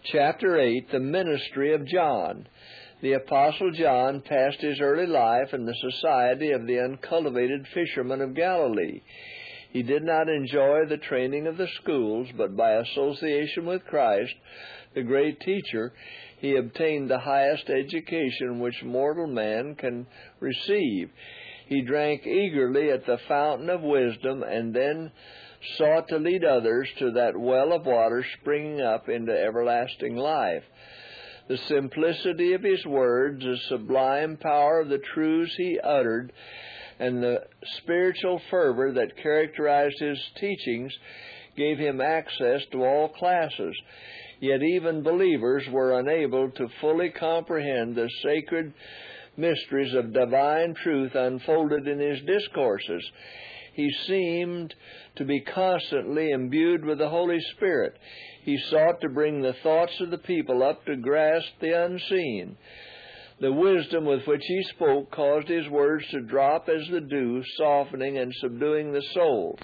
Chapter 8, the ministry of John. The Apostle John passed his early life in the society of the uncultivated fishermen of Galilee. He did not enjoy the training of the schools, but by association with Christ, the great teacher, he obtained the highest education which mortal man can receive. He drank eagerly at the fountain of wisdom, and then sought to lead others to that well of water springing up into everlasting life. The simplicity of his words, the sublime power of the truths he uttered, and the spiritual fervor that characterized his teachings gave him access to all classes. Yet even believers were unable to fully comprehend the sacred mysteries of divine truth unfolded in his discourses. He seemed to be constantly imbued with the Holy Spirit. He sought to bring the thoughts of the people up to grasp the unseen. The wisdom with which he spoke caused his words to drop as the dew, softening and subduing the soul.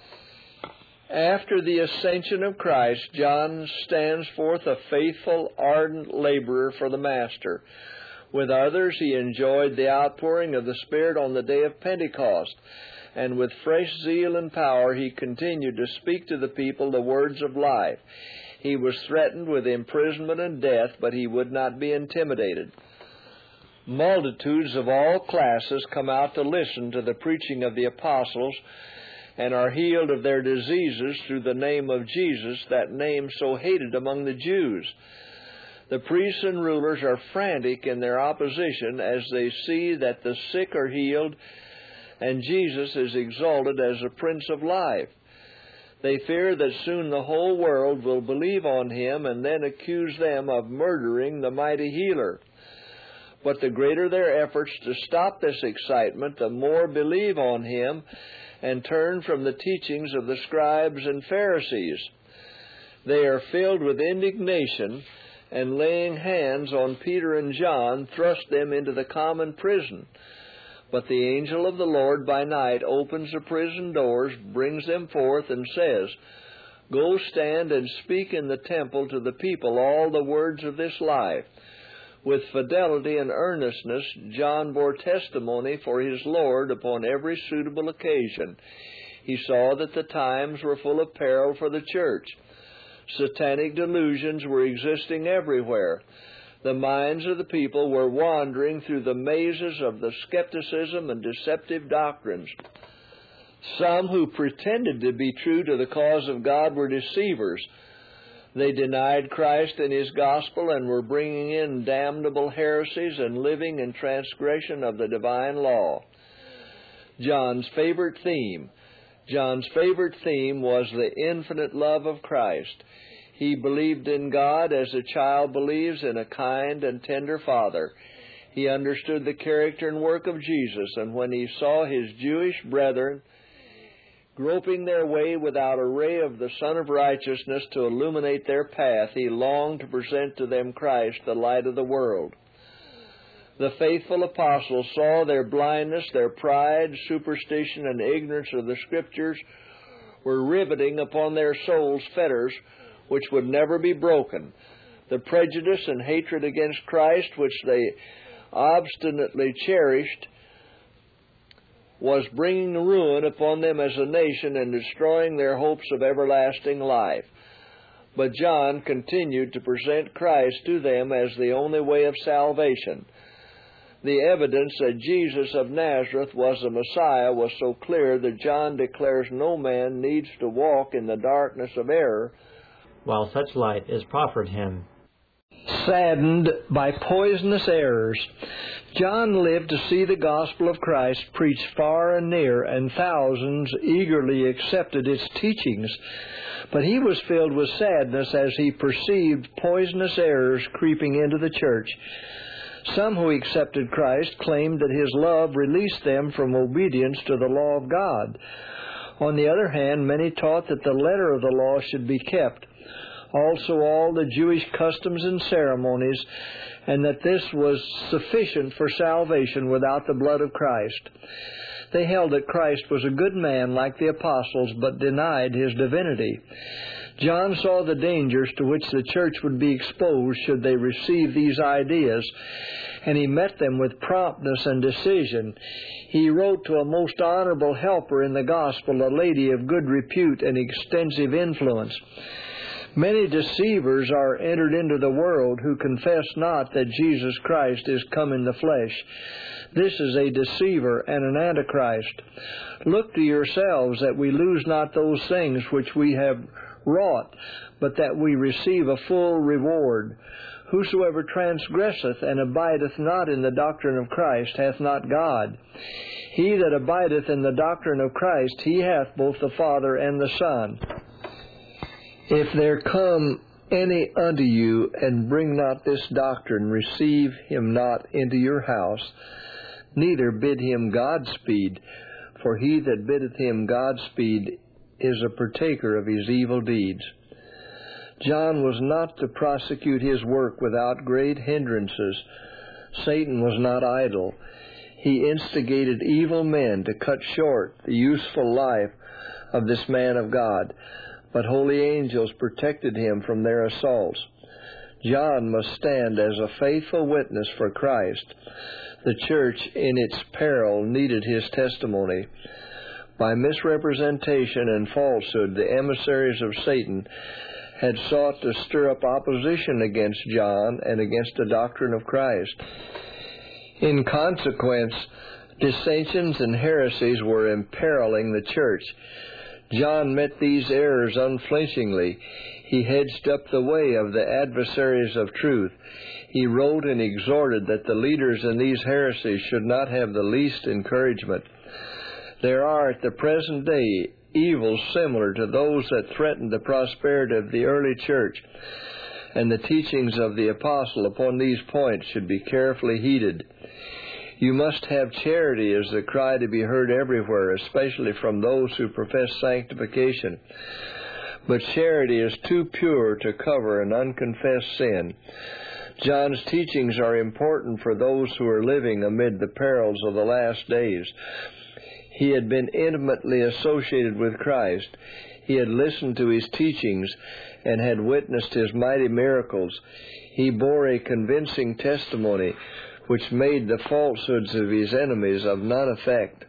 After the ascension of Christ, John stands forth a faithful, ardent laborer for the Master. With others, he enjoyed the outpouring of the Spirit on the day of Pentecost, and with fresh zeal and power he continued to speak to the people the words of life. He was threatened with imprisonment and death, but he would not be intimidated. Multitudes of all classes come out to listen to the preaching of the apostles and are healed of their diseases through the name of Jesus, that name so hated among the Jews. The priests and rulers are frantic in their opposition as they see that the sick are healed and Jesus is exalted as the Prince of Life. They fear that soon the whole world will believe on him and then accuse them of murdering the mighty healer. But the greater their efforts to stop this excitement, the more believe on him and turn from the teachings of the scribes and Pharisees. They are filled with indignation, and laying hands on Peter and John, thrust them into the common prison. But the angel of the Lord by night opens the prison doors, brings them forth, and says, "Go stand and speak in the temple to the people all the words of this life." With fidelity and earnestness, John bore testimony for his Lord upon every suitable occasion. He saw that the times were full of peril for the church. Satanic delusions were existing everywhere. The minds of the people were wandering through the mazes of the skepticism and deceptive doctrines. Some who pretended to be true to the cause of God were deceivers. They denied Christ and his gospel and were bringing in damnable heresies and living in transgression of the divine law. John's favorite theme was the infinite love of Christ. He believed in God as a child believes in a kind and tender father. He understood the character and work of Jesus, and when he saw his Jewish brethren groping their way without a ray of the Son of Righteousness to illuminate their path, he longed to present to them Christ, the light of the world. The faithful apostles saw their blindness, their pride, superstition, and ignorance of the Scriptures were riveting upon their souls fetters which would never be broken. The prejudice and hatred against Christ which they obstinately cherished was bringing ruin upon them as a nation and destroying their hopes of everlasting life. But John continued to present Christ to them as the only way of salvation. The evidence that Jesus of Nazareth was the Messiah was so clear that John declares no man needs to walk in the darkness of error while such light is proffered him. Saddened by poisonous errors, John lived to see the gospel of Christ preached far and near, and thousands eagerly accepted its teachings. But he was filled with sadness as he perceived poisonous errors creeping into the church. Some who accepted Christ claimed that his love released them from obedience to the law of God. On the other hand, many taught that the letter of the law should be kept, also all the Jewish customs and ceremonies, and that this was sufficient for salvation without the blood of Christ. They held that Christ was a good man like the apostles, but denied his divinity. John saw the dangers to which the church would be exposed should they receive these ideas, and he met them with promptness and decision. He wrote to a most honorable helper in the gospel, a lady of good repute and extensive influence. Many deceivers are entered into the world who confess not that Jesus Christ is come in the flesh. This is a deceiver and an antichrist. Look to yourselves that we lose not those things which we have wrought, but that we receive a full reward. Whosoever transgresseth and abideth not in the doctrine of Christ hath not God. He that abideth in the doctrine of Christ, he hath both the Father and the Son. If there come any unto you, and bring not this doctrine, receive him not into your house, neither bid him Godspeed, for he that biddeth him Godspeed is a partaker of his evil deeds. John was not to prosecute his work without great hindrances. Satan was not idle. He instigated evil men to cut short the useful life of this man of God, but holy angels protected him from their assaults. John must stand as a faithful witness for Christ. The church, in its peril, needed his testimony. By misrepresentation and falsehood, the emissaries of Satan had sought to stir up opposition against John and against the doctrine of Christ. In consequence, dissensions and heresies were imperiling the church. John met these errors unflinchingly. He hedged up the way of the adversaries of truth. He wrote and exhorted that the leaders in these heresies should not have the least encouragement. There are at the present day evils similar to those that threatened the prosperity of the early church, and the teachings of the apostle upon these points should be carefully heeded. You must have charity as the cry to be heard everywhere, especially from those who profess sanctification. But charity is too pure to cover an unconfessed sin. John's teachings are important for those who are living amid the perils of the last days. He had been intimately associated with Christ. He had listened to his teachings and had witnessed his mighty miracles. He bore a convincing testimony which made the falsehoods of his enemies of none effect.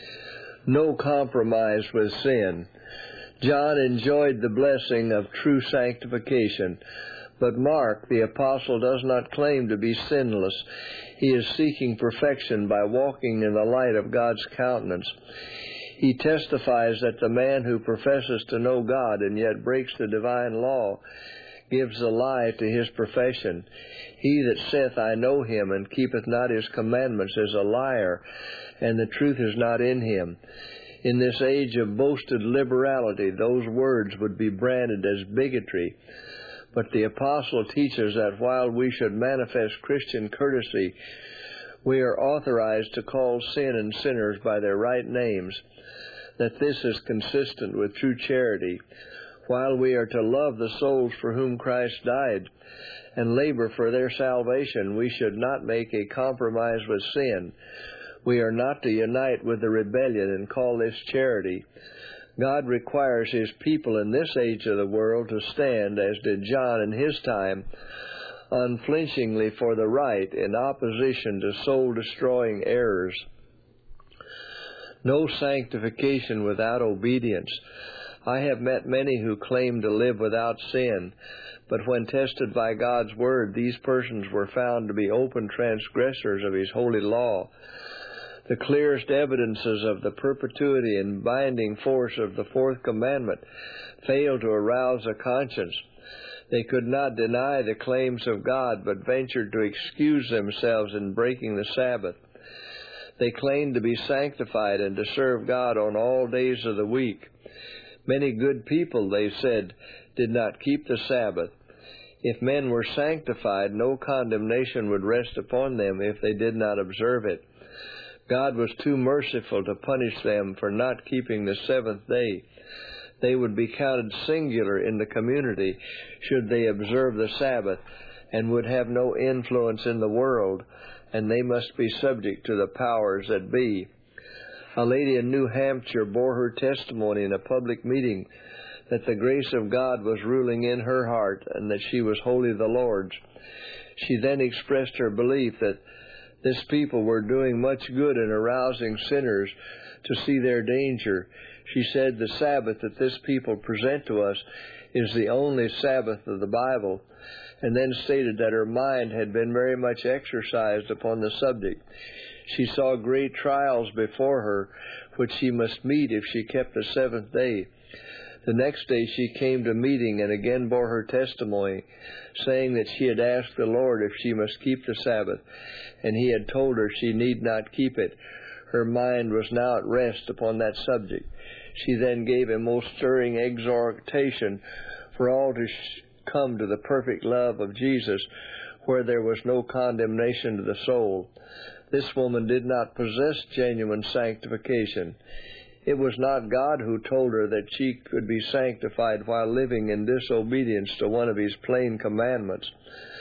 No compromise with sin. John enjoyed the blessing of true sanctification. But Mark, the apostle, does not claim to be sinless. He is seeking perfection by walking in the light of God's countenance. He testifies that the man who professes to know God and yet breaks the divine law gives a lie to his profession. He that saith, I know him, and keepeth not his commandments, is a liar, and the truth is not in him. In this age of boasted liberality, those words would be branded as bigotry. But the apostle teaches that while we should manifest Christian courtesy, we are authorized to call sin and sinners by their right names, that this is consistent with true charity. While we are to love the souls for whom Christ died and labor for their salvation, we should not make a compromise with sin. We are not to unite with the rebellion and call this charity. God requires his people in this age of the world to stand, as did John in his time, unflinchingly for the right in opposition to soul-destroying errors. No sanctification without obedience. I have met many who claim to live without sin, but when tested by God's word, these persons were found to be open transgressors of his holy law. The clearest evidences of the perpetuity and binding force of the fourth commandment failed to arouse a conscience. They could not deny the claims of God, but ventured to excuse themselves in breaking the Sabbath. They claimed to be sanctified and to serve God on all days of the week. Many good people, they said, did not keep the Sabbath. If men were sanctified, no condemnation would rest upon them if they did not observe it. God was too merciful to punish them for not keeping the seventh day. They would be counted singular in the community should they observe the Sabbath, and would have no influence in the world, and they must be subject to the powers that be. A lady in New Hampshire bore her testimony in a public meeting that the grace of God was ruling in her heart and that she was wholly the Lord's. She then expressed her belief that this people were doing much good in arousing sinners to see their danger. She said the Sabbath that this people present to us is the only Sabbath of the Bible, and then stated that her mind had been very much exercised upon the subject. She saw great trials before her, which she must meet if she kept the seventh day. The next day she came to meeting and again bore her testimony, saying that she had asked the Lord if she must keep the Sabbath, and He had told her she need not keep it. Her mind was now at rest upon that subject. She then gave a most stirring exhortation for all to come to the perfect love of Jesus, where there was no condemnation to the soul. This woman did not possess genuine sanctification. It was not God who told her that she could be sanctified while living in disobedience to one of His plain commandments.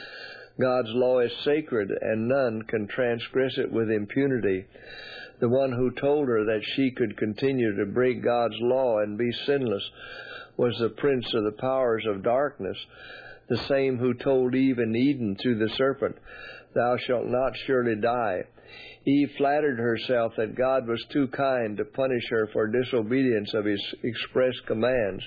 God's law is sacred, and none can transgress it with impunity. The one who told her that she could continue to break God's law and be sinless was the prince of the powers of darkness, the same who told Eve in Eden through the serpent, "Thou shalt not surely die." Eve flattered herself that God was too kind to punish her for disobedience of His express commands.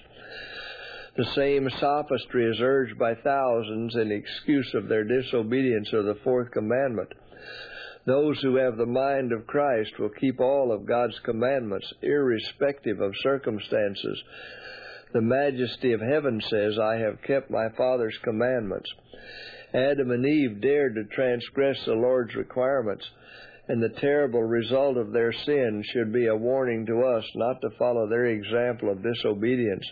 The same sophistry is urged by thousands in excuse of their disobedience of the fourth commandment. Those who have the mind of Christ will keep all of God's commandments, irrespective of circumstances. The majesty of heaven says, "I have kept my Father's commandments." Adam and Eve dared to transgress the Lord's requirements, and the terrible result of their sin should be a warning to us not to follow their example of disobedience.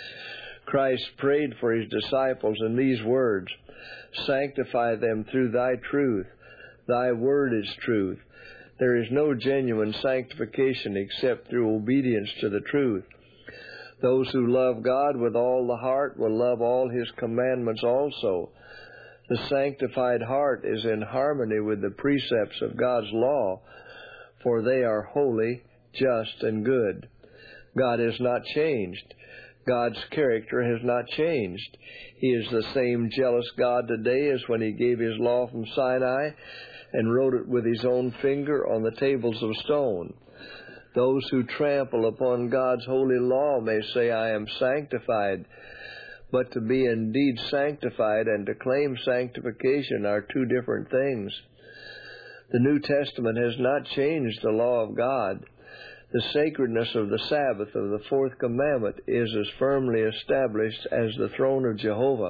Christ prayed for His disciples in these words, "Sanctify them through Thy truth. Thy word is truth." There is no genuine sanctification except through obedience to the truth. Those who love God with all the heart will love all His commandments also. The sanctified heart is in harmony with the precepts of God's law, for they are holy, just, and good. God has not changed. God's character has not changed. He is the same jealous God today as when He gave His law from Sinai and wrote it with His own finger on the tables of stone. Those who trample upon God's holy law may say, "I am sanctified." But to be indeed sanctified and to claim sanctification are two different things. The New Testament has not changed the law of God. The sacredness of the Sabbath of the fourth commandment is as firmly established as the throne of Jehovah.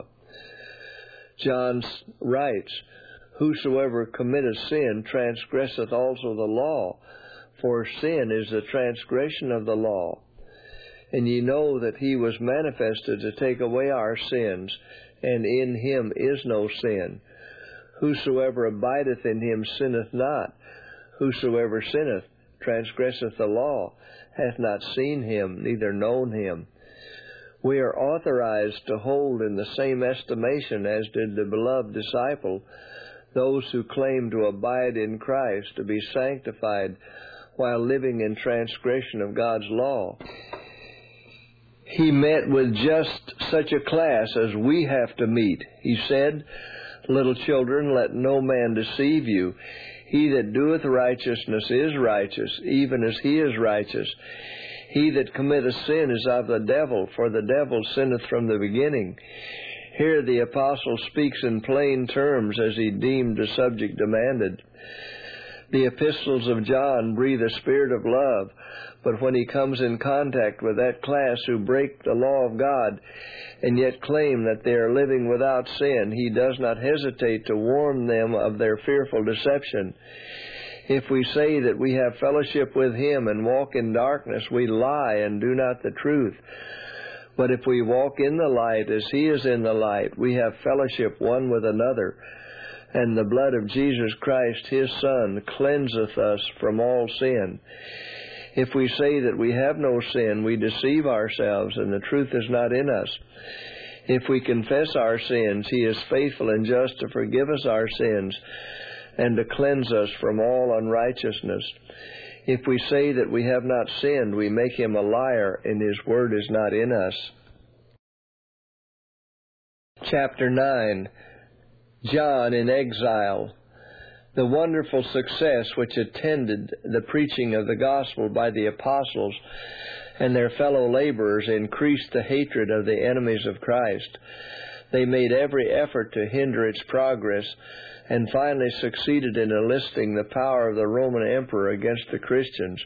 John writes, "Whosoever committeth sin transgresseth also the law, for sin is the transgression of the law. And ye know that He was manifested to take away our sins, and in Him is no sin. Whosoever abideth in Him sinneth not. Whosoever sinneth transgresseth the law, hath not seen Him, neither known Him." We are authorized to hold in the same estimation as did the beloved disciple those who claim to abide in Christ, to be sanctified while living in transgression of God's law. He met with just such a class as we have to meet. He said, "Little children, let no man deceive you. He that doeth righteousness is righteous, even as He is righteous. He that committeth sin is of the devil, for the devil sinneth from the beginning." Here the apostle speaks in plain terms as he deemed the subject demanded. The epistles of John breathe a spirit of love, but when he comes in contact with that class who break the law of God and yet claim that they are living without sin, he does not hesitate to warn them of their fearful deception. If we say that we have fellowship with Him and walk in darkness, we lie and do not the truth. But if we walk in the light as He is in the light, we have fellowship one with another. And the blood of Jesus Christ, His Son, cleanseth us from all sin. If we say that we have no sin, we deceive ourselves, and the truth is not in us. If we confess our sins, He is faithful and just to forgive us our sins and to cleanse us from all unrighteousness. If we say that we have not sinned, we make Him a liar, and His word is not in us. Chapter 9. John in Exile. The wonderful success which attended the preaching of the gospel by the apostles and their fellow laborers increased the hatred of the enemies of Christ. They made every effort to hinder its progress and finally succeeded in enlisting the power of the Roman emperor against the Christians.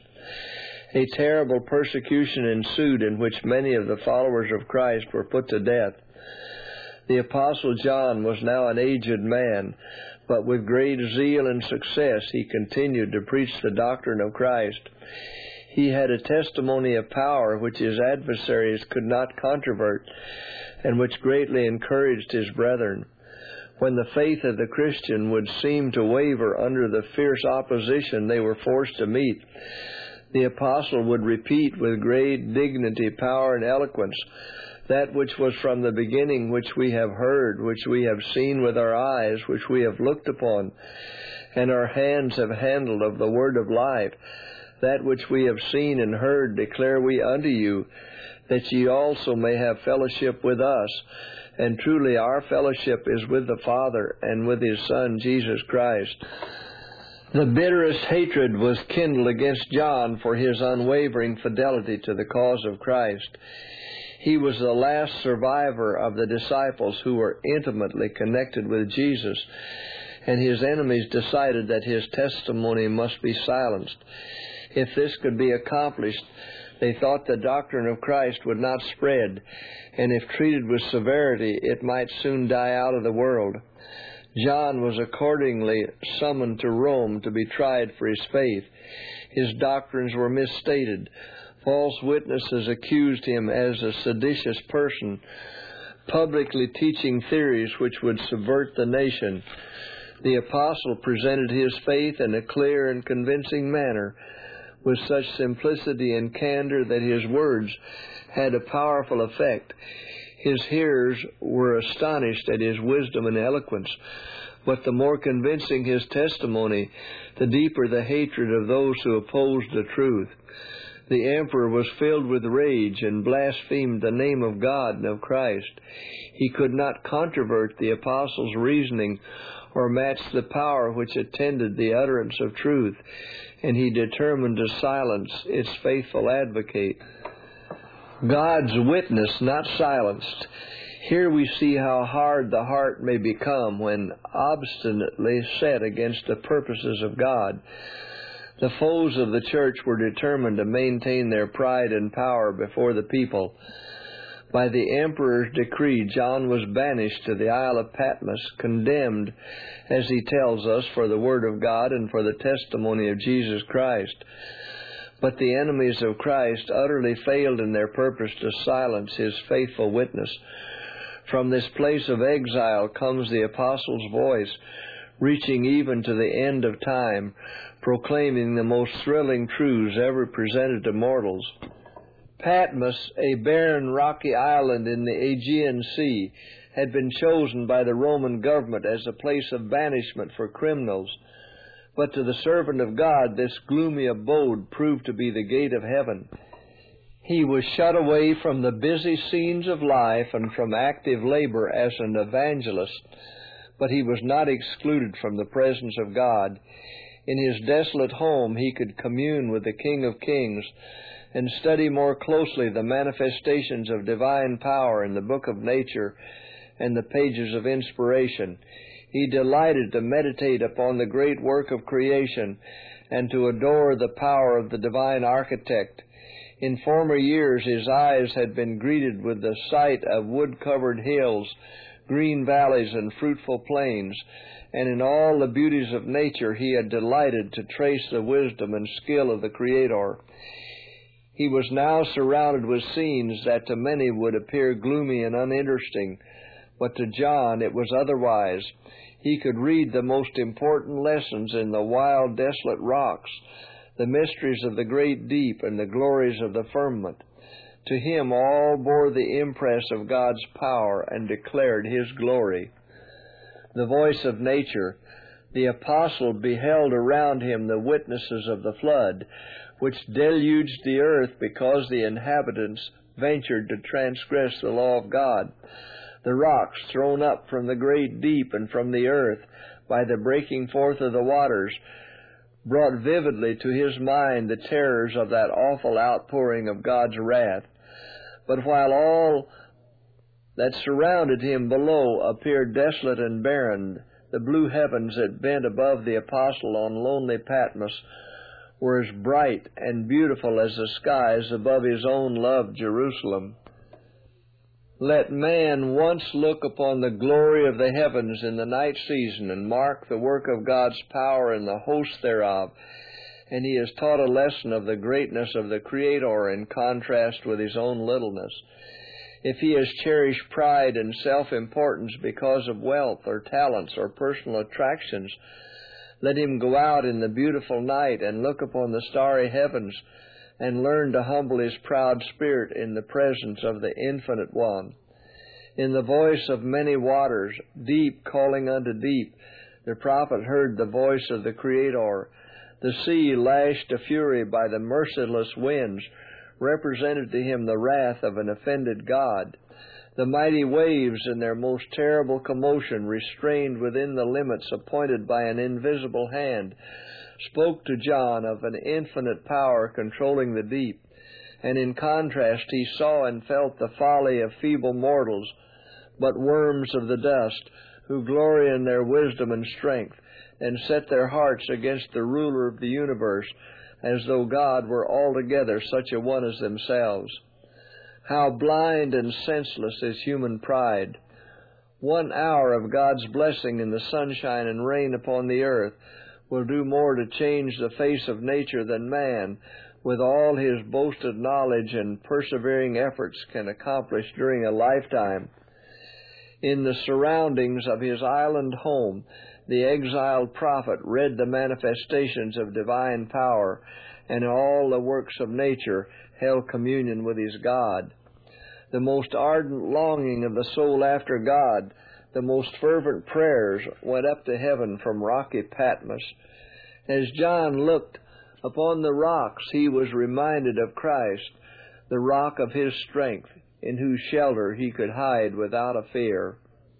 A terrible persecution ensued in which many of the followers of Christ were put to death. The Apostle John was now an aged man, but with great zeal and success he continued to preach the doctrine of Christ. He had a testimony of power which his adversaries could not controvert, and which greatly encouraged his brethren. When the faith of the Christian would seem to waver under the fierce opposition they were forced to meet, the apostle would repeat with great dignity, power, and eloquence that which was from the beginning, which we have heard, which we have seen with our eyes, which we have looked upon, and our hands have handled of the word of life. That which we have seen and heard declare we unto you, that ye also may have fellowship with us. And truly our fellowship is with the Father and with His Son, Jesus Christ. The bitterest hatred was kindled against John for his unwavering fidelity to the cause of Christ. He was the last survivor of the disciples who were intimately connected with Jesus, and his enemies decided that his testimony must be silenced. If this could be accomplished, they thought the doctrine of Christ would not spread, and if treated with severity, it might soon die out of the world. John was accordingly summoned to Rome to be tried for his faith. His doctrines were misstated. False witnesses accused him as a seditious person, publicly teaching theories which would subvert the nation. The apostle presented his faith in a clear and convincing manner, with such simplicity and candor that his words had a powerful effect. His hearers were astonished at his wisdom and eloquence, but the more convincing his testimony, the deeper the hatred of those who opposed the truth. The emperor was filled with rage and blasphemed the name of God and of Christ. He could not controvert the apostles' reasoning or match the power which attended the utterance of truth, and he determined to silence its faithful advocate. God's witness not silenced. Here we see how hard the heart may become when obstinately set against the purposes of God. The foes of the church were determined to maintain their pride and power before the people. By the emperor's decree, John was banished to the Isle of Patmos, condemned, as he tells us, for the word of God and for the testimony of Jesus Christ. But the enemies of Christ utterly failed in their purpose to silence his faithful witness. From this place of exile comes the apostle's voice, reaching even to the end of time, proclaiming the most thrilling truths ever presented to mortals. Patmos, a barren, rocky island in the Aegean Sea, had been chosen by the Roman government as a place of banishment for criminals. But to the servant of God, this gloomy abode proved to be the gate of heaven. He was shut away from the busy scenes of life and from active labor as an evangelist, but he was not excluded from the presence of God. In his desolate home, he could commune with the King of Kings and study more closely the manifestations of divine power in the book of nature and the pages of inspiration. He delighted to meditate upon the great work of creation and to adore the power of the divine architect. In former years, his eyes had been greeted with the sight of wood-covered hills, green valleys, and fruitful plains, and in all the beauties of nature he had delighted to trace the wisdom and skill of the Creator. He was now surrounded with scenes that to many would appear gloomy and uninteresting, but to John it was otherwise. He could read the most important lessons in the wild, desolate rocks, the mysteries of the great deep, and the glories of the firmament. To him all bore the impress of God's power and declared His glory. The voice of nature. The apostle beheld around him the witnesses of the flood, which deluged the earth because the inhabitants ventured to transgress the law of God. The rocks thrown up from the great deep and from the earth by the breaking forth of the waters brought vividly to his mind the terrors of that awful outpouring of God's wrath. But while all that surrounded him below appeared desolate and barren, the blue heavens that bent above the apostle on lonely Patmos were as bright and beautiful as the skies above his own loved Jerusalem. Let man once look upon the glory of the heavens in the night season and mark the work of God's power and the hosts thereof, and he is taught a lesson of the greatness of the Creator in contrast with his own littleness. If he has cherished pride and self-importance because of wealth or talents or personal attractions, let him go out in the beautiful night and look upon the starry heavens and learn to humble his proud spirit in the presence of the Infinite One. In the voice of many waters, deep calling unto deep, the prophet heard the voice of the Creator. The sea, lashed to fury by the merciless winds, represented to him the wrath of an offended God. The mighty waves in their most terrible commotion, restrained within the limits appointed by an invisible hand, spoke to John of an infinite power controlling the deep, and in contrast he saw and felt the folly of feeble mortals, but worms of the dust, who glory in their wisdom and strength, and set their hearts against the ruler of the universe, as though God were altogether such a one as themselves. How blind and senseless is human pride! 1 hour of God's blessing in the sunshine and rain upon the earth will do more to change the face of nature than man, with all his boasted knowledge and persevering efforts, can accomplish during a lifetime. In the surroundings of his island home, the exiled prophet read the manifestations of divine power, and in all the works of nature held communion with his God. The most ardent longing of the soul after God, the most fervent prayers went up to heaven from rocky Patmos. As John looked upon the rocks, he was reminded of Christ, the rock of his strength, in whose shelter he could hide without a fear.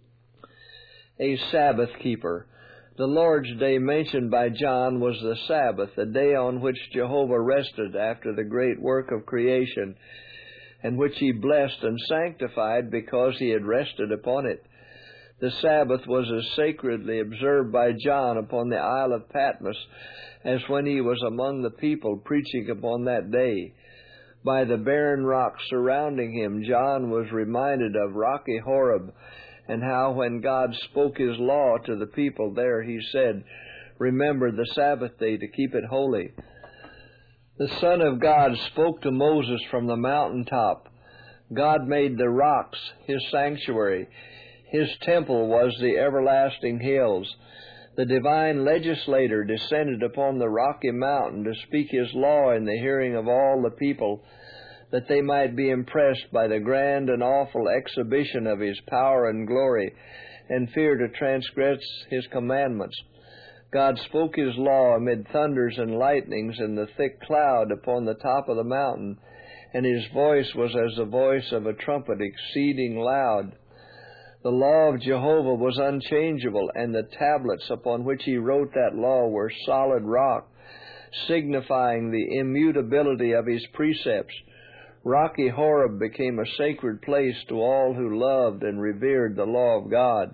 A Sabbath keeper. The Lord's Day mentioned by John was the Sabbath, the day on which Jehovah rested after the great work of creation, and which he blessed and sanctified because he had rested upon it. The Sabbath was as sacredly observed by John upon the Isle of Patmos as when he was among the people preaching upon that day. By the barren rocks surrounding him, John was reminded of rocky Horeb, and how when God spoke his law to the people there, he said, "Remember the Sabbath day to keep it holy." The Son of God spoke to Moses from the mountaintop. God made the rocks his sanctuary. His temple was the everlasting hills. The divine legislator descended upon the rocky mountain to speak his law in the hearing of all the people, that they might be impressed by the grand and awful exhibition of his power and glory, and fear to transgress his commandments. God spoke his law amid thunders and lightnings in the thick cloud upon the top of the mountain, and his voice was as the voice of a trumpet exceeding loud. The law of Jehovah was unchangeable, and the tablets upon which he wrote that law were solid rock, signifying the immutability of his precepts. Rocky Horeb became a sacred place to all who loved and revered the law of God.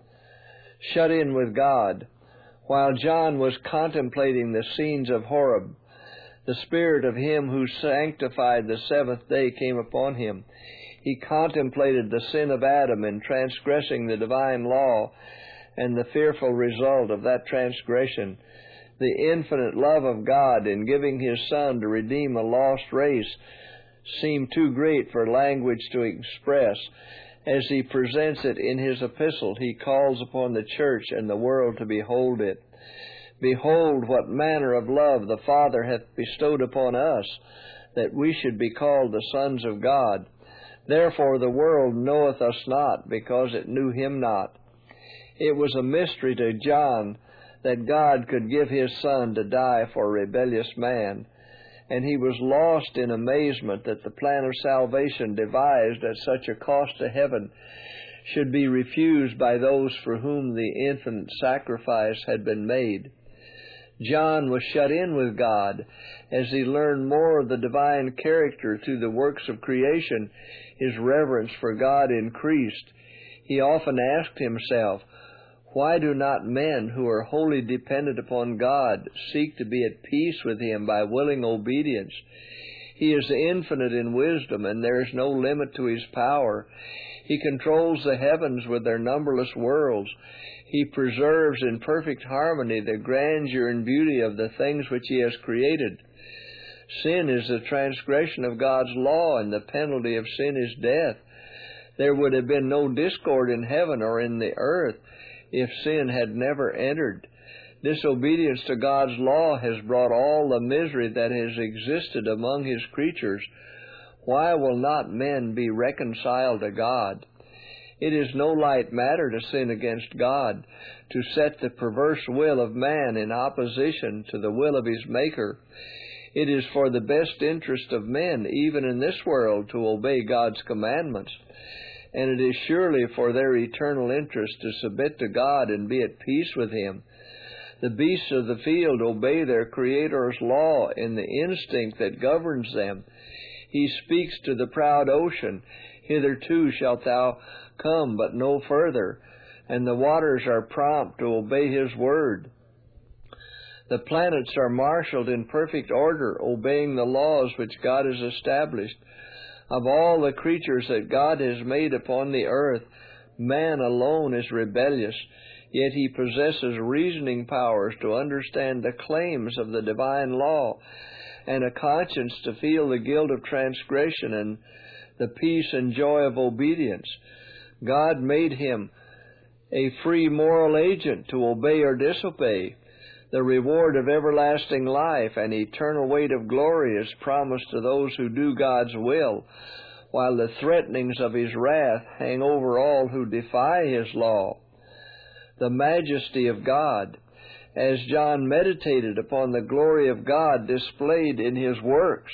Shut in with God. While John was contemplating the scenes of Horeb, the Spirit of him who sanctified the seventh day came upon him. He contemplated the sin of Adam in transgressing the divine law and the fearful result of that transgression. The infinite love of God in giving his Son to redeem a lost race seemed too great for language to express. As he presents it in his epistle, he calls upon the church and the world to behold it. Behold what manner of love the Father hath bestowed upon us, that we should be called the sons of God. Therefore the world knoweth us not, because it knew him not. It was a mystery to John that God could give his Son to die for a rebellious man, and he was lost in amazement that the plan of salvation devised at such a cost to heaven should be refused by those for whom the infinite sacrifice had been made. John was shut in with God. As he learned more of the divine character through the works of creation, his reverence for God increased. He often asked himself, why do not men who are wholly dependent upon God seek to be at peace with Him by willing obedience? He is infinite in wisdom, and there is no limit to His power. He controls the heavens with their numberless worlds. He preserves in perfect harmony the grandeur and beauty of the things which He has created. Sin is the transgression of God's law, and the penalty of sin is death. There would have been no discord in heaven or in the earth if sin had never entered. Disobedience to God's law has brought all the misery that has existed among His creatures. Why will not men be reconciled to God? It is no light matter to sin against God, to set the perverse will of man in opposition to the will of his Maker. It is for the best interest of men, even in this world, to obey God's commandments. And it is surely for their eternal interest to submit to God and be at peace with Him. The beasts of the field obey their Creator's law in the instinct that governs them. He speaks to the proud ocean, hitherto shalt thou come, but no further, and the waters are prompt to obey His word. The planets are marshaled in perfect order, obeying the laws which God has established. Of all the creatures that God has made upon the earth, man alone is rebellious, yet he possesses reasoning powers to understand the claims of the divine law, and a conscience to feel the guilt of transgression and the peace and joy of obedience. God made him a free moral agent to obey or disobey. The reward of everlasting life and eternal weight of glory is promised to those who do God's will, while the threatenings of His wrath hang over all who defy His law. The majesty of God. As John meditated upon the glory of God displayed in His works,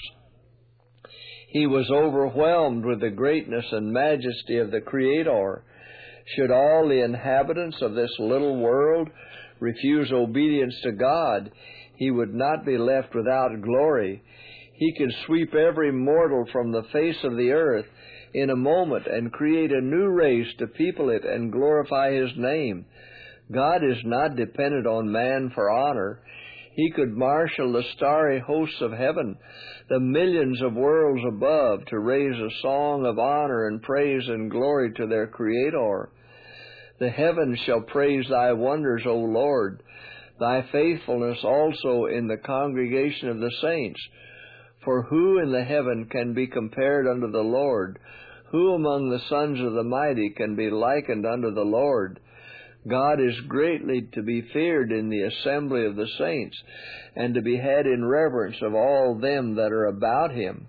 he was overwhelmed with the greatness and majesty of the Creator. Should all the inhabitants of this little world refuse obedience to God, He would not be left without glory. He could sweep every mortal from the face of the earth in a moment and create a new race to people it and glorify His name. God is not dependent on man for honor. He could marshal the starry hosts of heaven, the millions of worlds above, to raise a song of honor and praise and glory to their Creator. The heavens shall praise Thy wonders, O Lord, Thy faithfulness also in the congregation of the saints. For who in the heaven can be compared unto the Lord? Who among the sons of the mighty can be likened unto the Lord? God is greatly to be feared in the assembly of the saints, and to be had in reverence of all them that are about Him.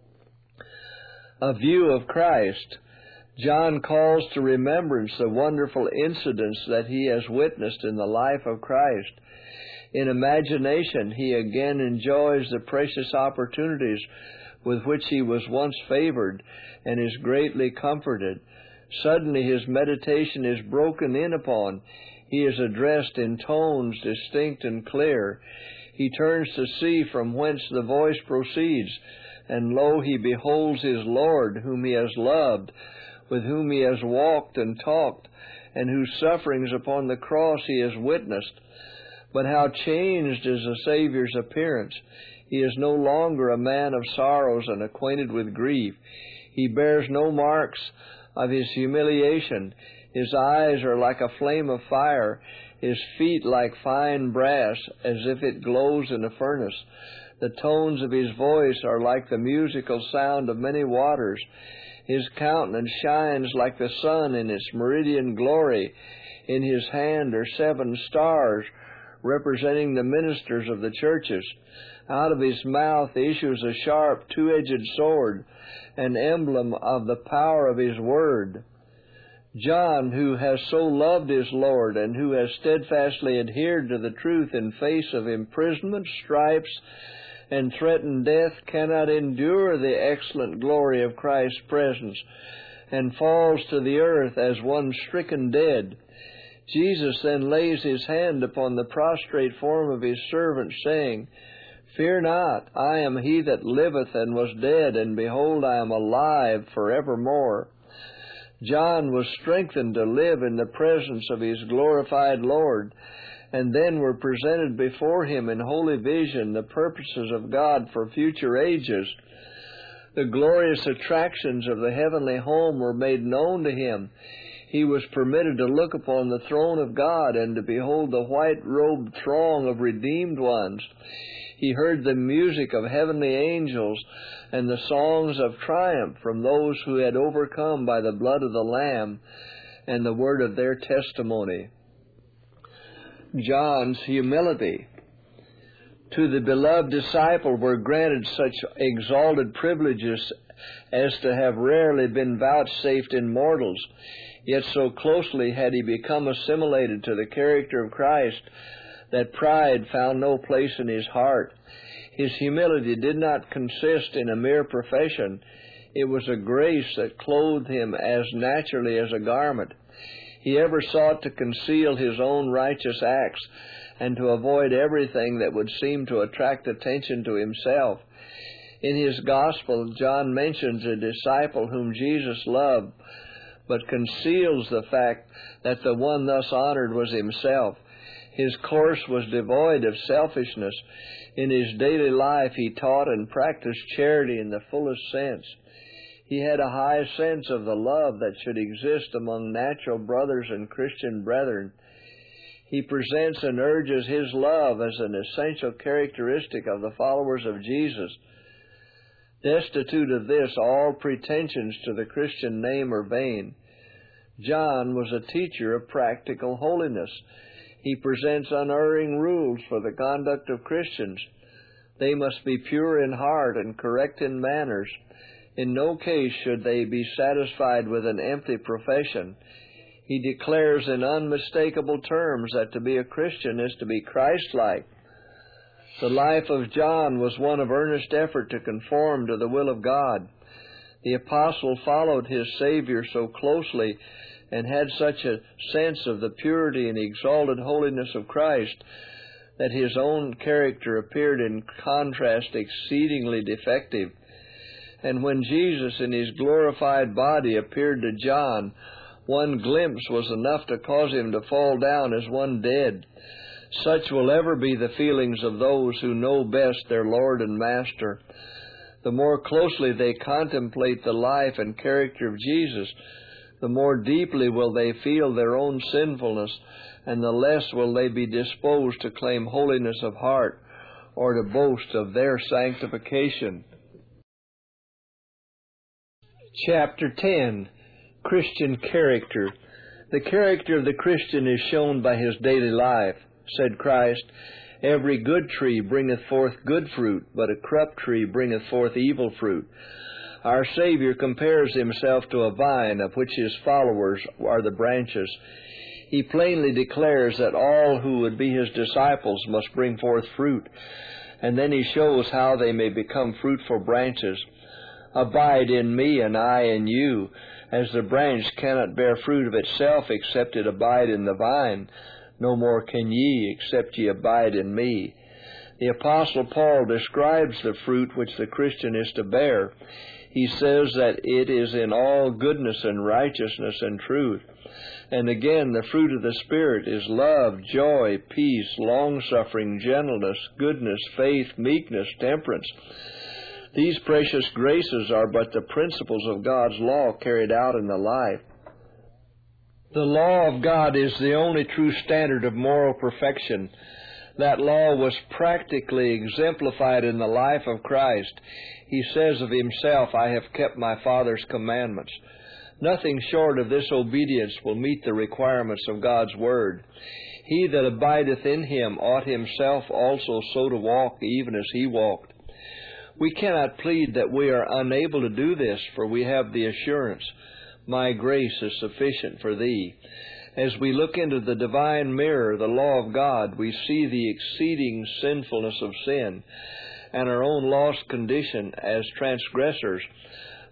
A view of Christ. John calls to remembrance the wonderful incidents that he has witnessed in the life of Christ. In imagination, he again enjoys the precious opportunities with which he was once favored, and is greatly comforted. Suddenly his meditation is broken in upon. He is addressed in tones distinct and clear. He turns to see from whence the voice proceeds, and lo, he beholds his Lord, whom he has loved, with whom he has walked and talked, and whose sufferings upon the cross he has witnessed. But how changed is the Savior's appearance! He is no longer a man of sorrows and acquainted with grief. He bears no marks of his humiliation. His eyes are like a flame of fire, his feet like fine brass, as if it glows in a furnace. The tones of his voice are like the musical sound of many waters. His countenance shines like the sun in its meridian glory. In his hand are 7 stars, representing the ministers of the churches. Out of his mouth issues a sharp, 2-edged sword, an emblem of the power of his word. John, who has so loved his Lord and who has steadfastly adhered to the truth in face of imprisonment, stripes, and threatened death, cannot endure the excellent glory of Christ's presence. and falls to the earth as one stricken dead. Jesus then lays his hand upon the prostrate form of his servant, saying, Fear not, I am he that liveth and was dead, and behold, I am alive forevermore. John was strengthened to live in the presence of his glorified Lord, and then were presented before him in holy vision the purposes of God for future ages. The glorious attractions of the heavenly home were made known to him. He was permitted to look upon the throne of God and to behold the white-robed throng of redeemed ones. He heard the music of heavenly angels and the songs of triumph from those who had overcome by the blood of the Lamb and the word of their testimony. John's humility. To the beloved disciple were granted such exalted privileges as to have rarely been vouchsafed in mortals, yet so closely had he become assimilated to the character of Christ that pride found no place in his heart. His humility did not consist in a mere profession. It was a grace that clothed him as naturally as a garment. He ever sought to conceal his own righteous acts and to avoid everything that would seem to attract attention to himself. In his gospel, John mentions a disciple whom Jesus loved, but conceals the fact that the one thus honored was himself. His course was devoid of selfishness. In his daily life, he taught and practiced charity in the fullest sense. He had a high sense of the love that should exist among natural brothers and Christian brethren. He presents and urges his love as an essential characteristic of the followers of Jesus. Destitute of this, all pretensions to the Christian name are vain. John was a teacher of practical holiness. He presents unerring rules for the conduct of Christians. They must be pure in heart and correct in manners. In no case should they be satisfied with an empty profession. He declares in unmistakable terms that to be a Christian is to be Christ-like. The life of John was one of earnest effort to conform to the will of God. The apostle followed his Savior so closely and had such a sense of the purity and exalted holiness of Christ that his own character appeared in contrast exceedingly defective. And when Jesus in his glorified body appeared to John, one glimpse was enough to cause him to fall down as one dead. Such will ever be the feelings of those who know best their Lord and Master. The more closely they contemplate the life and character of Jesus, the more deeply will they feel their own sinfulness, and the less will they be disposed to claim holiness of heart or to boast of their sanctification. Chapter 10. Christian Character. The character of the Christian is shown by his daily life. Said Christ, Every good tree bringeth forth good fruit, but a corrupt tree bringeth forth evil fruit. Our Savior compares himself to a vine, of which his followers are the branches. He plainly declares that all who would be his disciples must bring forth fruit, and then he shows how they may become fruitful branches. Abide in me, and I in you, as the branch cannot bear fruit of itself except it abide in the vine. No more can ye, except ye abide in me. The Apostle Paul describes the fruit which the Christian is to bear. He says that it is in all goodness and righteousness and truth. And again, the fruit of the Spirit is love, joy, peace, long-suffering, gentleness, goodness, faith, meekness, temperance. These precious graces are but the principles of God's law carried out in the life. The law of God is the only true standard of moral perfection. That law was practically exemplified in the life of Christ. He says of himself, I have kept my Father's commandments. Nothing short of this obedience will meet the requirements of God's Word. He that abideth in him ought himself also so to walk, even as he walked. We cannot plead that we are unable to do this, for we have the assurance, My grace is sufficient for thee. As we look into the divine mirror, the law of God, we see the exceeding sinfulness of sin and our own lost condition as transgressors.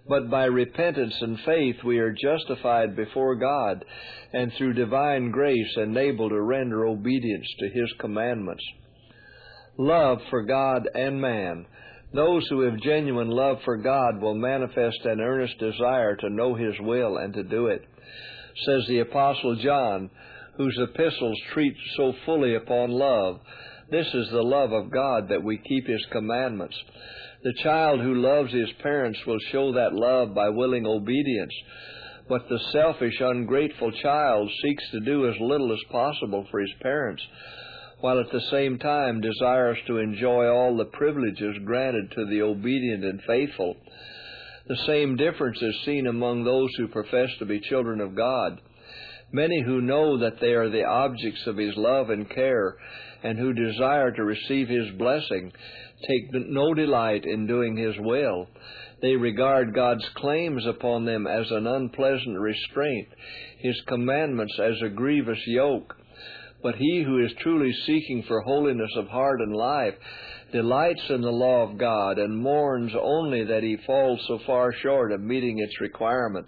But by repentance and faith we are justified before God, and through divine grace enabled to render obedience to His commandments. Love for God and man. Those who have genuine love for God will manifest an earnest desire to know His will and to do it. Says the Apostle John, whose epistles treat so fully upon love, "This is the love of God, that we keep His commandments." The child who loves his parents will show that love by willing obedience, but the selfish, ungrateful child seeks to do as little as possible for his parents, while at the same time desires to enjoy all the privileges granted to the obedient and faithful. The same difference is seen among those who profess to be children of God. Many who know that they are the objects of His love and care, and who desire to receive His blessing, take no delight in doing His will. They regard God's claims upon them as an unpleasant restraint, His commandments as a grievous yoke. But he who is truly seeking for holiness of heart and life delights in the law of God and mourns only that he falls so far short of meeting its requirements.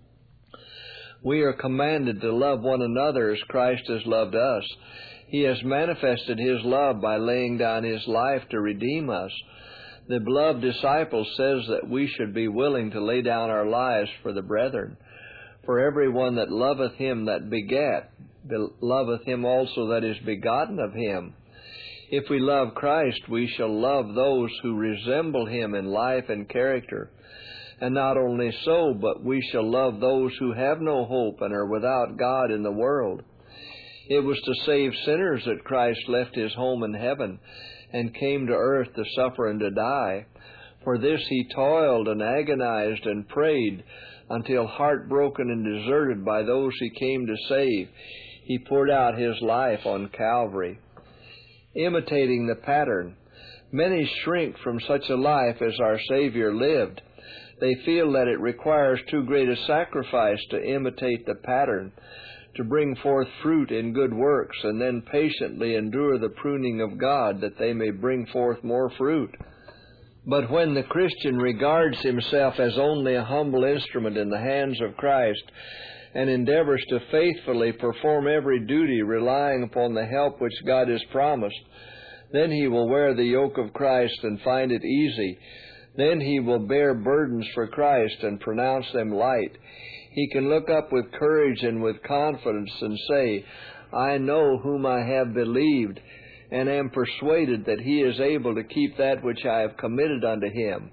We are commanded to love one another as Christ has loved us. He has manifested His love by laying down His life to redeem us. The beloved disciple says that we should be willing to lay down our lives for the brethren. For everyone that loveth Him that begat, loveth Him also that is begotten of Him. If we love Christ, we shall love those who resemble Him in life and character. And not only so, but we shall love those who have no hope and are without God in the world. It was to save sinners that Christ left His home in heaven and came to earth to suffer and to die. For this He toiled and agonized and prayed until, heartbroken and deserted by those He came to save, He poured out His life on Calvary. Imitating the pattern. Many shrink from such a life as our Savior lived. They feel that it requires too great a sacrifice to imitate the pattern, to bring forth fruit in good works, and then patiently endure the pruning of God that they may bring forth more fruit. But when the Christian regards himself as only a humble instrument in the hands of Christ, and endeavors to faithfully perform every duty relying upon the help which God has promised, then he will wear the yoke of Christ and find it easy. Then he will bear burdens for Christ and pronounce them light. He can look up with courage and with confidence and say, "I know whom I have believed, and am persuaded that He is able to keep that which I have committed unto Him."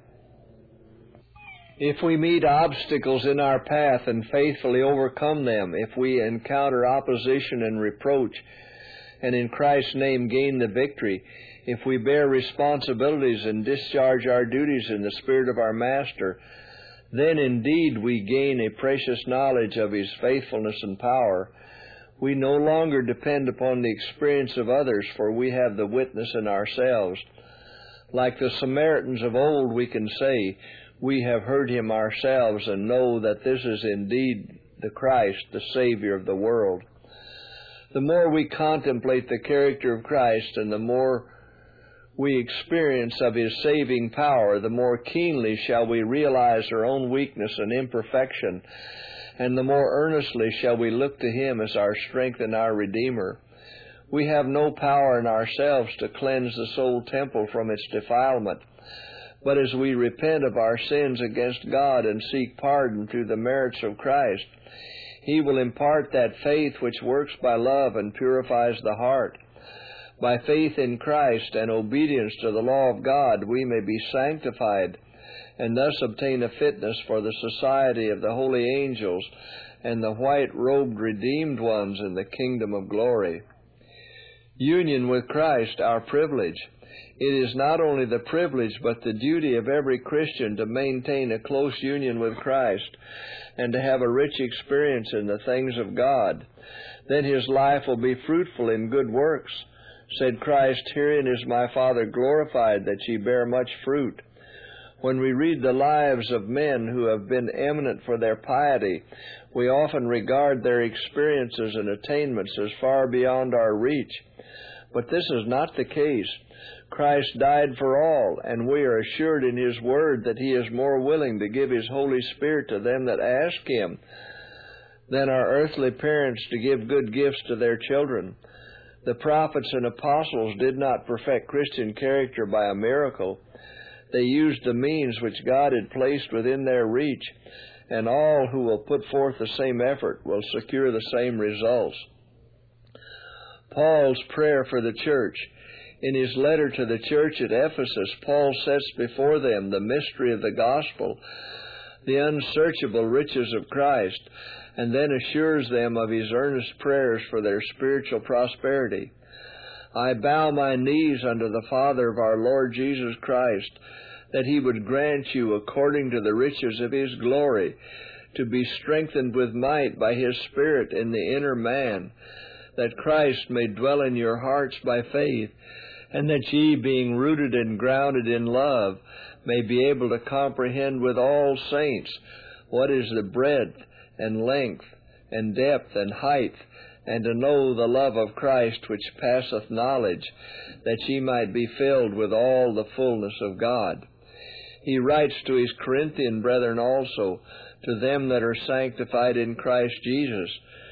If we meet obstacles in our path and faithfully overcome them, if we encounter opposition and reproach, and in Christ's name gain the victory, if we bear responsibilities and discharge our duties in the Spirit of our Master, then indeed we gain a precious knowledge of His faithfulness and power. We no longer depend upon the experience of others, for we have the witness in ourselves. Like the Samaritans of old, we can say, "We have heard Him ourselves and know that this is indeed the Christ, the Savior of the world." The more we contemplate the character of Christ and the more we experience of His saving power, the more keenly shall we realize our own weakness and imperfection, and the more earnestly shall we look to Him as our strength and our Redeemer. We have no power in ourselves to cleanse the soul temple from its defilement, but as we repent of our sins against God and seek pardon through the merits of Christ, He will impart that faith which works by love and purifies the heart. By faith in Christ and obedience to the law of God, we may be sanctified and thus obtain a fitness for the society of the holy angels and the white-robed redeemed ones in the kingdom of glory. Union with Christ, our privilege. It is not only the privilege but the duty of every Christian to maintain a close union with Christ and to have a rich experience in the things of God. Then his life will be fruitful in good works. Said Christ, "Herein is my Father glorified, that ye bear much fruit." When we read the lives of men who have been eminent for their piety, we often regard their experiences and attainments as far beyond our reach. But this is not the case. Christ died for all, and we are assured in His Word that He is more willing to give His Holy Spirit to them that ask Him than our earthly parents to give good gifts to their children. The prophets and apostles did not perfect Christian character by a miracle. They used the means which God had placed within their reach, and all who will put forth the same effort will secure the same results. Paul's prayer for the church. In his letter to the church at Ephesus, Paul sets before them the mystery of the gospel, the unsearchable riches of Christ, and then assures them of his earnest prayers for their spiritual prosperity. I bow my knees unto the Father of our Lord Jesus Christ, that He would grant you, according to the riches of His glory, to be strengthened with might by His Spirit in the inner man, that Christ may dwell in your hearts by faith, and that ye, being rooted and grounded in love, may be able to comprehend with all saints what is the breadth and length and depth and height, and to know the love of Christ which passeth knowledge, that ye might be filled with all the fullness of God. He writes to his Corinthian brethren also, to them that are sanctified in Christ Jesus,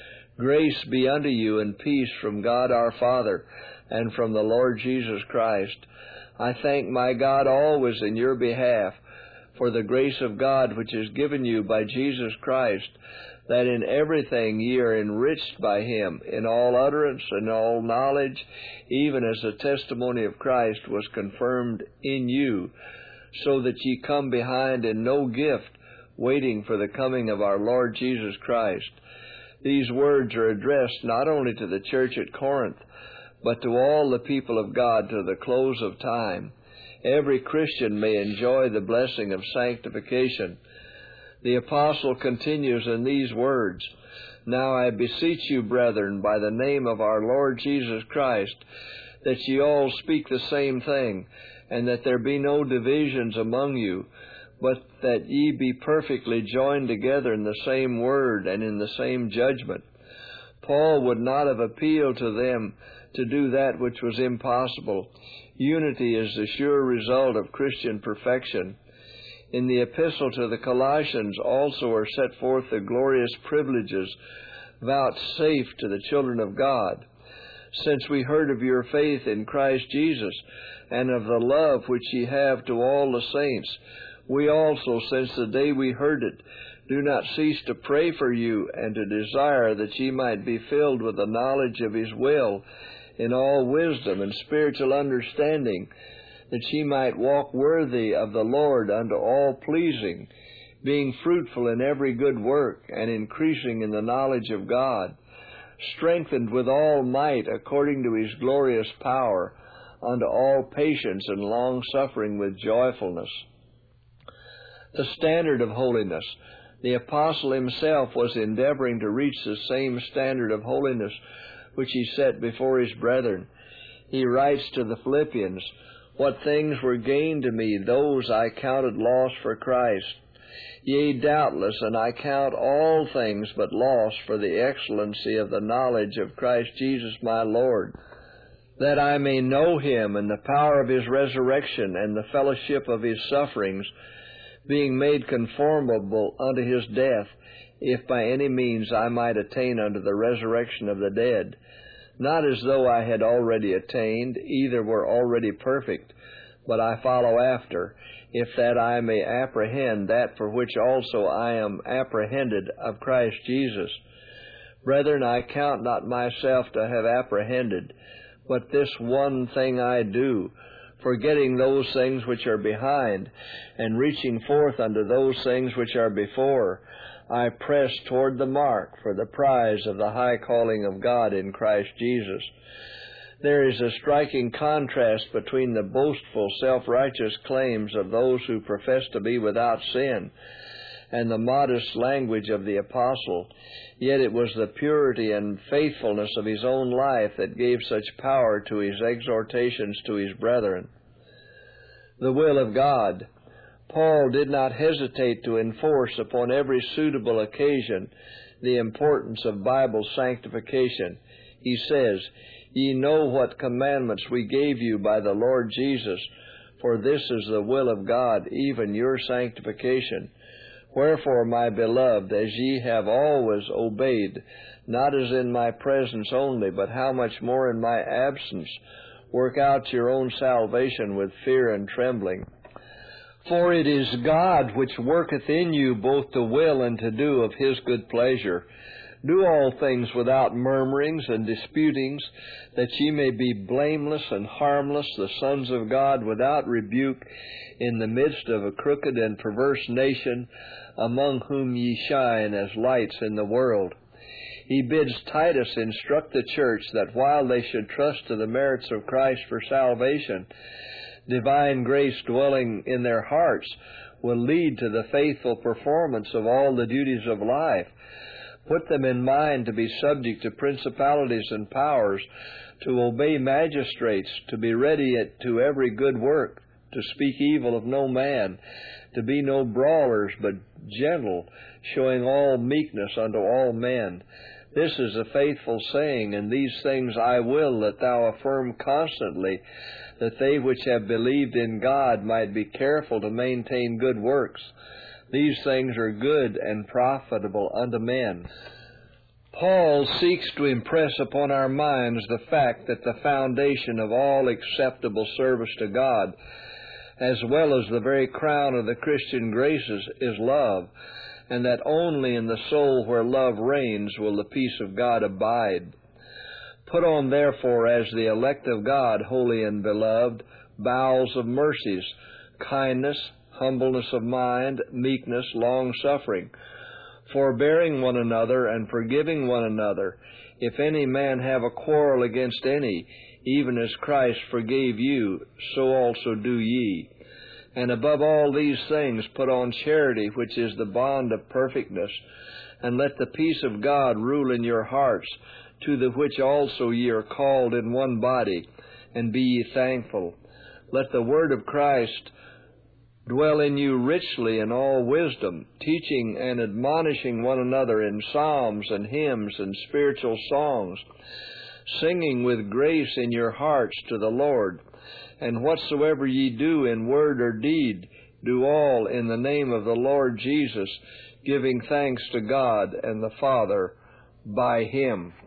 Grace be unto you and peace from God our Father and from the Lord Jesus Christ. I thank my God always in your behalf for the grace of God which is given you by Jesus Christ, that in everything ye are enriched by Him, in all utterance and all knowledge, even as the testimony of Christ was confirmed in you, so that ye come behind in no gift, waiting for the coming of our Lord Jesus Christ. These words are addressed not only to the church at Corinth, but to all the people of God to the close of time. Every Christian may enjoy the blessing of sanctification. The apostle continues in these words, Now I beseech you, brethren, by the name of our Lord Jesus Christ, that ye all speak the same thing, and that there be no divisions among you, but that ye be perfectly joined together in the same word and in the same judgment. Paul would not have appealed to them to do that which was impossible. Unity is the sure result of Christian perfection. In the epistle to the Colossians also are set forth the glorious privileges vouchsafed to the children of God. Since we heard of your faith in Christ Jesus, and of the love which ye have to all the saints, we also, since the day we heard it, do not cease to pray for you and to desire that ye might be filled with the knowledge of His will in all wisdom and spiritual understanding, that ye might walk worthy of the Lord unto all pleasing, being fruitful in every good work and increasing in the knowledge of God, strengthened with all might according to His glorious power, unto all patience and long-suffering with joyfulness. The standard of holiness. The apostle himself was endeavoring to reach the same standard of holiness which he set before his brethren. He writes to the Philippians, What things were gained to me, those I counted loss for Christ. Yea, doubtless, and I count all things but loss for the excellency of the knowledge of Christ Jesus my Lord, that I may know Him and the power of His resurrection and the fellowship of His sufferings, being made conformable unto His death, if by any means I might attain unto the resurrection of the dead. Not as though I had already attained, either were already perfect, but I follow after, if that I may apprehend that for which also I am apprehended of Christ Jesus. Brethren, I count not myself to have apprehended, but this one thing I do, forgetting those things which are behind, and reaching forth unto those things which are before, I press toward the mark for the prize of the high calling of God in Christ Jesus. There is a striking contrast between the boastful, self-righteous claims of those who profess to be without sin and the modest language of the apostle. Yet it was the purity and faithfulness of his own life that gave such power to his exhortations to his brethren. The will of God. Paul did not hesitate to enforce upon every suitable occasion the importance of Bible sanctification. He says, Ye know what commandments we gave you by the Lord Jesus, for this is the will of God, even your sanctification. Wherefore, my beloved, as ye have always obeyed, not as in my presence only, but how much more in my absence, work out your own salvation with fear and trembling. For it is God which worketh in you both to will and to do of his good pleasure. Do all things without murmurings and disputings, that ye may be blameless and harmless, the sons of God, without rebuke, in the midst of a crooked and perverse nation, among whom ye shine as lights in the world. He bids Titus instruct the church that while they should trust to the merits of Christ for salvation, divine grace dwelling in their hearts will lead to the faithful performance of all the duties of life. Put them in mind to be subject to principalities and powers, to obey magistrates, to be ready to every good work, to speak evil of no man, to be no brawlers, but gentle, showing all meekness unto all men. This is a faithful saying, and these things I will that thou affirm constantly, that they which have believed in God might be careful to maintain good works. These things are good and profitable unto men. Paul seeks to impress upon our minds the fact that the foundation of all acceptable service to God, as well as the very crown of the Christian graces, is love, and that only in the soul where love reigns will the peace of God abide. Put on, therefore, as the elect of God, holy and beloved, bowels of mercies, kindness, humbleness of mind, meekness, long-suffering, forbearing one another and forgiving one another. If any man have a quarrel against any, even as Christ forgave you, so also do ye. And above all these things put on charity, which is the bond of perfectness, and let the peace of God rule in your hearts, to the which also ye are called in one body, and be ye thankful. Let the word of Christ dwell in you richly in all wisdom, teaching and admonishing one another in psalms and hymns and spiritual songs, singing with grace in your hearts to the Lord. And whatsoever ye do in word or deed, do all in the name of the Lord Jesus, giving thanks to God and the Father by him.